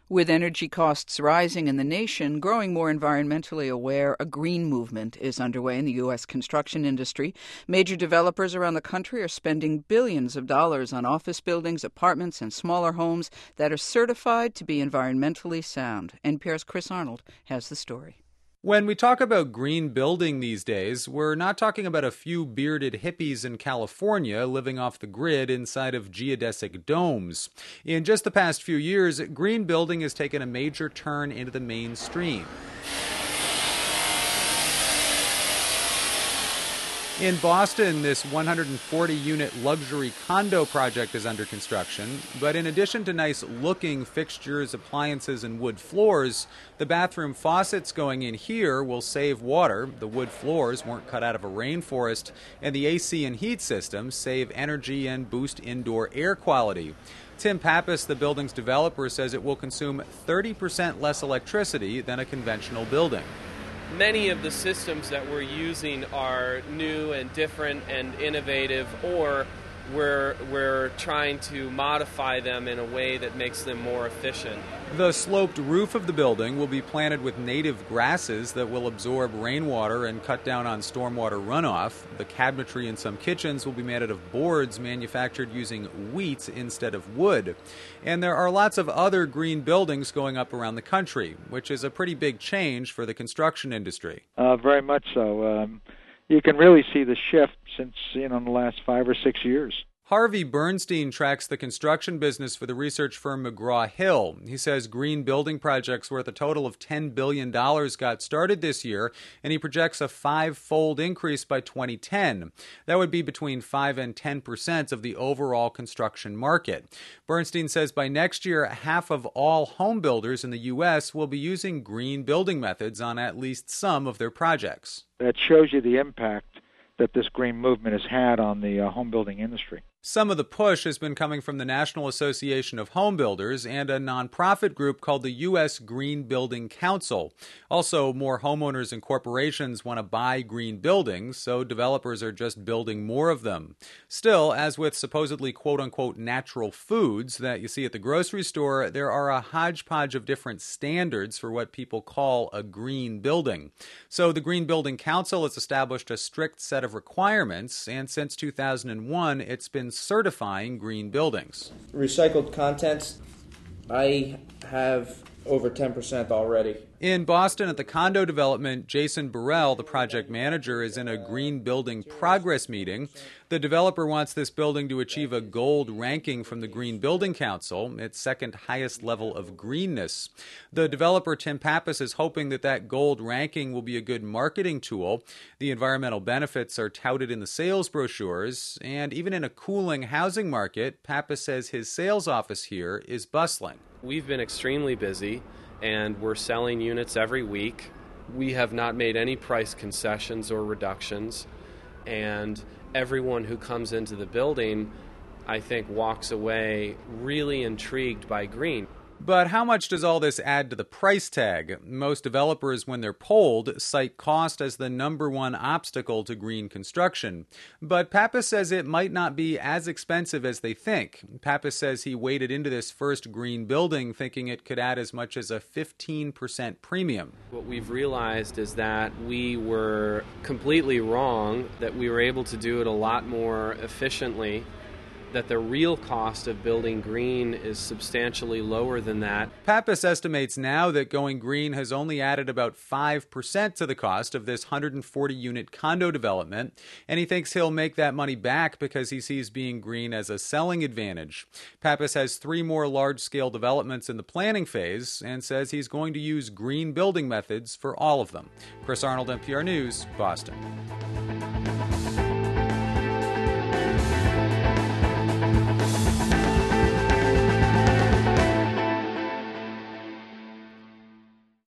With energy costs rising in the nation, growing more environmentally aware, a green movement is underway in the U.S. construction industry. Major developers around the country are spending billions of dollars on office buildings, apartments, and smaller homes that are certified to be environmentally sound. NPR's Chris Arnold has the story. When we talk about green building these days, we're not talking about a few bearded hippies in California living off the grid inside of geodesic domes. In just the past few years, green building has taken a major turn into the mainstream. In Boston, this 140-unit luxury condo project is under construction, but in addition to nice-looking fixtures, appliances, and wood floors, the bathroom faucets going in here will save water. The wood floors weren't cut out of a rainforest, and the AC and heat systems save energy and boost indoor air quality. Tim Pappas, the building's developer, says it will consume 30% less electricity than a conventional building. Many of the systems that we're using are new and different and innovative, or we're trying to modify them in a way that makes them more efficient. The sloped roof of the building will be planted with native grasses that will absorb rainwater and cut down on stormwater runoff. The cabinetry in some kitchens will be made out of boards manufactured using wheat instead of wood. And there are lots of other green buildings going up around the country, which is a pretty big change for the construction industry. Very much so. You can really see the shift since, in the last 5 or 6 years. Harvey Bernstein tracks the construction business for the research firm McGraw-Hill. He says green building projects worth a total of $10 billion got started this year, and he projects a 5-fold increase by 2010. That would be between 5 and 10% of the overall construction market. Bernstein says by next year, half of all home builders in the U.S. will be using green building methods on at least some of their projects. That shows you the impact that this green movement has had on the home building industry. Some of the push has been coming from the National Association of Home Builders and a nonprofit group called the U.S. Green Building Council. Also, more homeowners and corporations want to buy green buildings, so developers are just building more of them. Still, as with supposedly quote-unquote natural foods that you see at the grocery store, there are a hodgepodge of different standards for what people call a green building. So the Green Building Council has established a strict set of requirements, and since 2001, it's been certifying green buildings. Recycled contents, I have over 10% already. In Boston at the condo development, Jason Burrell, the project manager, is in a green building progress meeting. The developer wants this building to achieve a gold ranking from the Green Building Council, its second highest level of greenness. The developer, Tim Pappas, is hoping that gold ranking will be a good marketing tool. The environmental benefits are touted in the sales brochures, and even in a cooling housing market, Pappas says his sales office here is bustling. We've been extremely busy, and we're selling units every week. We have not made any price concessions or reductions, and everyone who comes into the building, I think, walks away really intrigued by green. But how much does all this add to the price tag? Most developers, when they're polled, cite cost as the number one obstacle to green construction. But Pappas says it might not be as expensive as they think. Pappas says he waded into this first green building thinking it could add as much as a 15% premium. What we've realized is that we were completely wrong, that we were able to do it a lot more efficiently, that the real cost of building green is substantially lower than that. Pappas estimates now that going green has only added about 5% to the cost of this 140-unit condo development, and he thinks he'll make that money back because he sees being green as a selling advantage. Pappas has 3 more large-scale developments in the planning phase and says he's going to use green building methods for all of them. Chris Arnold, NPR News, Boston.